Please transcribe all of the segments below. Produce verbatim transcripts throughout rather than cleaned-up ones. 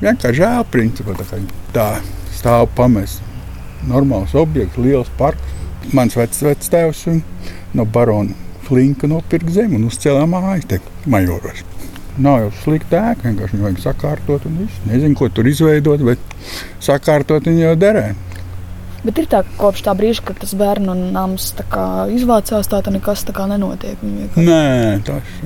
vienkārši žēl principā. Tā, tā stāv pamest. Normāls objekts, liels parks. Mans vecs vectēvs no barona Flinka nopirka zemi un uzcēlā mājas te Majoros. Nav jau slikta ēka, vienkārši viņu vajag sakārtot un visu. Nezinu, ko tur izveidot, bet sakārtot viņu jau derē. Bet ir tā, ka kopš tā brīža, kad tas bērnu nams tā kā izvācās, tā tā nekas tā kā nenotiek. Nē, tas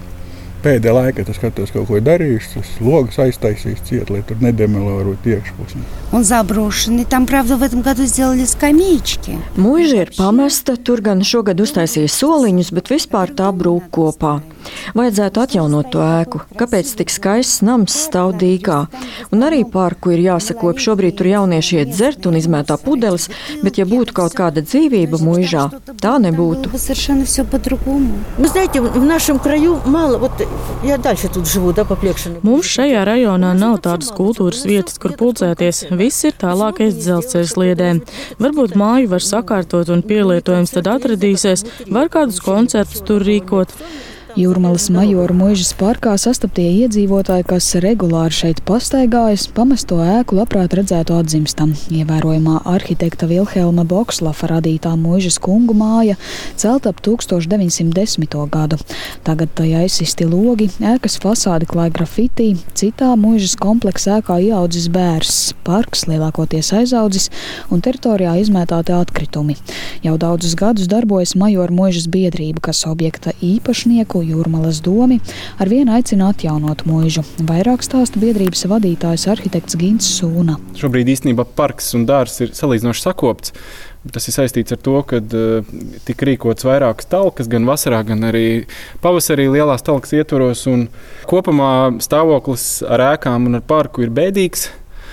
pēdējā laikā tas skatos kaut ko darījuši, tas logas aiztaisīs ciet, lai tur nedemilorot iekšpusi. Он заброшенный. Там, правда, в этом году сделали скамеечки. Mūža ir pamesta, tur gan šogad uztaisīja soliņus, bet vispār tā brūk kopā. Vajadzētu atjaunot to ēku. Kāpēc tik skaists nams stāv dīkā? Un arī parku ir jāsakop. Šobrīd tur jaunieši iet dzert un izmētā pudeles, bet ja būtu kaut kāda dzīvība mūžā, tā nebūtu. Совершенно все по-другому. Вы знаете, в нашем краю мало, вот я дальше тут живу, да, по Плekšanu. Mums šajā rajonā nav tādas kultūras vietas, kur pulcēties. Viss ir tālāk aiz dzelzceļa sliedēm. Varbūt māju var sakārtot un pielietojums tad atradīsies, var kādus koncertus tur rīkot. Jūrmalas Majoru muižas parkā sastaptie iedzīvotāji, kas regulāri šeit pastaigājas, pamesto ēku labprāt redzētu atzimstam. Ievērojamā arhitekta Vilhelma Bokslafa radītā muižas kungu māja celta ap tūkstoš deviņsimt desmito gadu. Tagad tajā aizsisti logi, ēkas fasādi klāj grafitī, citā muižas kompleksa ēkā ieaudzis bērs, parks lielākoties aizaudzis un teritorijā izmētāti atkritumi. Jau daudzus gadus darbojas Majoru muižas biedrība, kas objekta īpašnieku Jūrmalas domi ar vienu aicina atjaunot muižu. Vairāk stāsta biedrības vadītājs arhitekts Gints Sūna. Šobrīd īstenībā parks un dārzs ir salīdzinoši sakopts. Tas ir saistīts ar to, ka uh, tika rīkots vairākas talkas, gan vasarā, gan arī pavasarī lielās talkas ietvaros. Un kopumā stāvoklis ar ēkām un ar parku ir bēdīgs.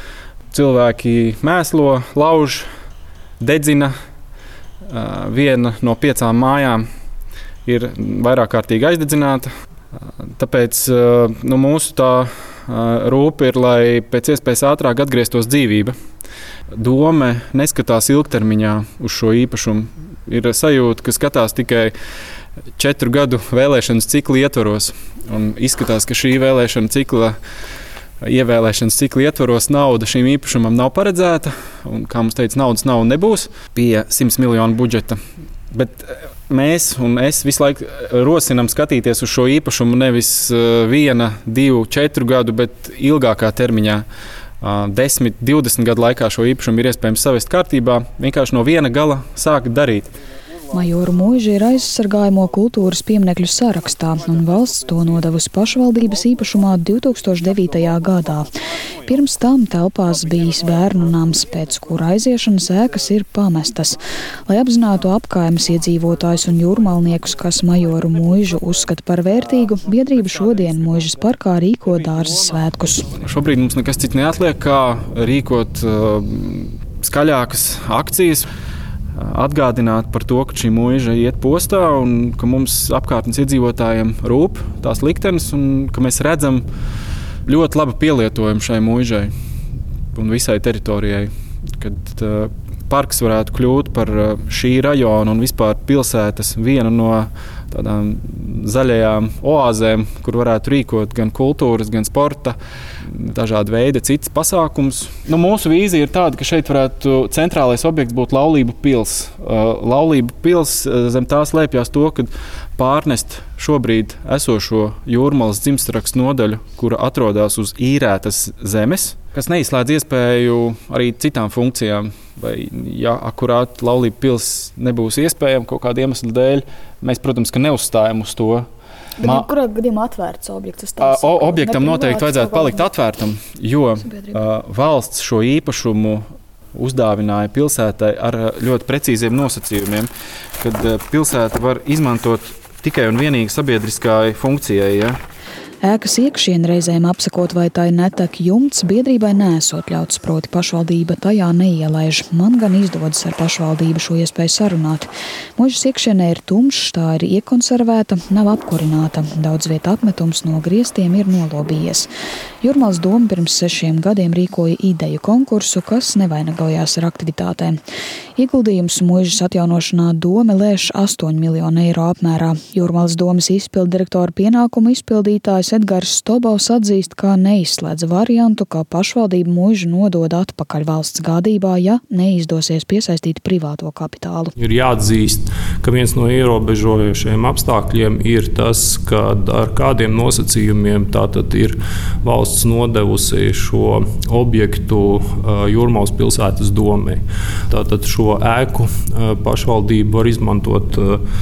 Cilvēki mēslo, lauž, dedzina. Uh, viena no piecām mājām ir vairāk kārtīgi aizdedzināta. Tāpēc nu, mūsu tā rūpe ir, lai pēc iespējas ātrāk atgrieztos dzīvība. Dome neskatās ilgtermiņā uz šo īpašumu. Ir sajūta, ka skatās tikai četru gadu vēlēšanas cikla ietvaros. Un izskatās, ka šī vēlēšana cikla, ievēlēšanas cikla ietvaros nauda šīm īpašumam nav paredzēta. Un, kā mums teica, naudas nav un nebūs pie simts miljonu budžeta. Bet mēs un es visu laiku rosinam skatīties uz šo īpašumu nevis viena, divu, četru gadu, bet ilgākā termiņā. desmit, divdesmit gadu laikā šo īpašumu ir iespējams savest kārtībā, vienkārši no viena gala sākt darīt. Majoru muiža ir aizsargājamo kultūras pieminekļu sarakstā, un valsts to nodevusi pašvaldības īpašumā divtūkstoš devītajā gadā. Pirms tam telpās bijis bērnu nams, pēc kura aiziešanas ēkas ir pamestas. Lai apzinātu apkaimes iedzīvotājus un jūrmalniekus, kas Majoru muižu uzskata par vērtīgu, biedrība šodien muižas parkā rīko dārzas svētkus. Šobrīd mums nekas cits neatliek, kā rīkot uh, skaļākas akcijas, atgādināt par to, ka šī muiža iet postā un ka mums apkārtnes iedzīvotājiem rūp tās liktenes un ka mēs redzam ļoti labu pielietojumu šai muižai un visai teritorijai, kad uh, parks varētu kļūt par uh, šī rajona un vispār pilsētas vienu no tādām zaļajām oāzēm, kur varētu rīkot gan kultūras, gan sporta, dažādi veidi, cits pasākums. Nu, mūsu vīzija ir tāda, ka šeit varētu centrālais objekts būt Laulību pils. Uh, Laulību pils zem tā slēpjās to, ka pārnest šobrīd esošo Jūrmalas dzimstrakstu nodaļu, kura atrodas uz īrētas zemes, kas neizslēdz iespēju arī citām funkcijām. Vai, ja akurāt Laulību pils nebūs iespējama kaut kāda iemesla dēļ, mēs, protams, ka neuzstājam uz to. Ma... Kurā gadījumā atvērts objekts? O, objektam noteikti vajadzētu palikt atvērtam, jo uh, valsts šo īpašumu uzdāvināja pilsētai ar ļoti precīziem nosacījumiem, kad uh, pilsēta var izmantot tikai un vienīgi sabiedriskai funkcijai. Ja? Ēkas iekšieni reizēm apsakot, vai tai netek jumts, biedrībai neesot ļauts, proti pašvaldība tajā neielaiž. Man gan izdodas ar pašvaldību šo iespēju sarunāt. Muižas iekšienē ir tumšs, tā ir iekonservēta, nav apkurināta. Daudz vieta apmetums no griestiem ir nolobījies. Jūrmālas doma pirms sešiem gadiem rīkoja ideju konkursu, kas nevainagojās ar aktivitātēm. Ieguldījums muižas atjaunošanā dome lēš astoņu miljonu eiro apmērā. Jūrmālas domas izpilddirektora pienākumu izpildītājs Edgars Stobovs atzīst, ka neizslēdz variantu, ka pašvaldība muižu nodod atpakaļ valsts gādībā, ja neizdosies piesaistīt privāto kapitālu. Ir jāatzīst, ka viens no ierobežojošiem apstākļiem ir tas, ka ar kādiem nosacījumiem tātad ir valsts nodevusi šo objektu Jūrmālas pilsētas domei. Tātad šo ēku pašvaldība var izmantot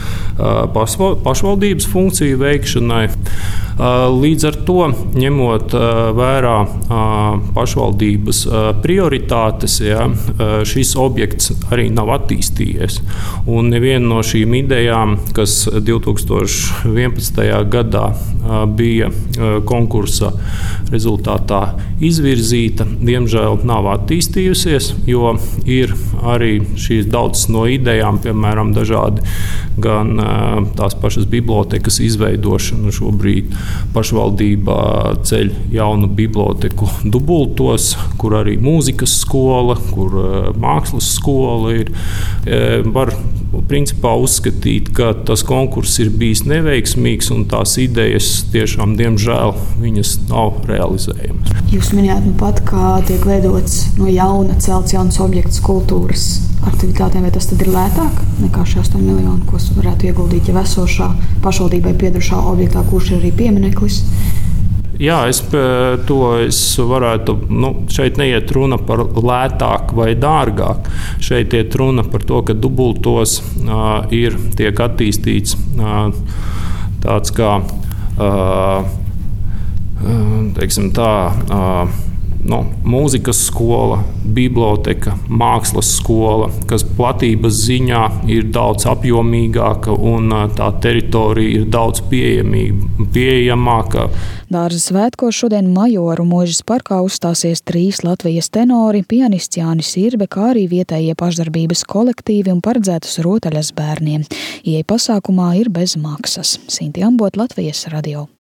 pašvaldības funkciju veikšanai. Līdz ar to, ņemot vērā pašvaldības prioritātes, ja, šis objekts arī nav attīstījies. Un neviena no šīm idejām, kas divi tūkstoši vienpadsmitajā gadā bija konkursa rezultātā izvirzīta, diemžēl nav attīstījusies, jo ir arī šīs daudzas no idejām, piemēram, dažādi gan tās pašas bibliotekas izveidošana šobrīd. Pašvaldībā ceļ jaunu biblioteku Dubultos, kur arī mūzikas skola, kur mākslas skola ir. Var principā uzskatīt, ka tas konkurss ir bijis neveiksmīgs un tās idejas tiešām, diemžēl, viņas nav realizējamas. Jūs minējāt nu pat, ka tiek veidots no jauna celts jauns objekts kultūras aktivitātēm, vai tas tad ir lētāk nekā šie astoņi miljoni, ko varētu ieguldīt jau esošā pašvaldībai piedarošā objektā, kurš ir arī piemineklis? Jā, es to es varētu, nu, šeit neiet runa par lētāk vai dārgāk. Šeit iet runa par to, ka Dubultos uh, ir tiek attīstīts uh, tāds kā, uh, teiksim tā, uh, no, mūzikas skola, biblioteka, mākslas skola, kas platības ziņā ir daudz apjomīgāka un tā teritorija ir daudz pieejamāka. Dārza svētkos šodien Majoru muižas parkā uzstāsies trīs Latvijas tenori, pianists Jānis Irbe, kā arī vietējie pašdarbības kolektīvi un paredzētas rotaļas bērniem. Ieeja pasākumā ir bez maksas. Sinti Ambot, Latvijas radio.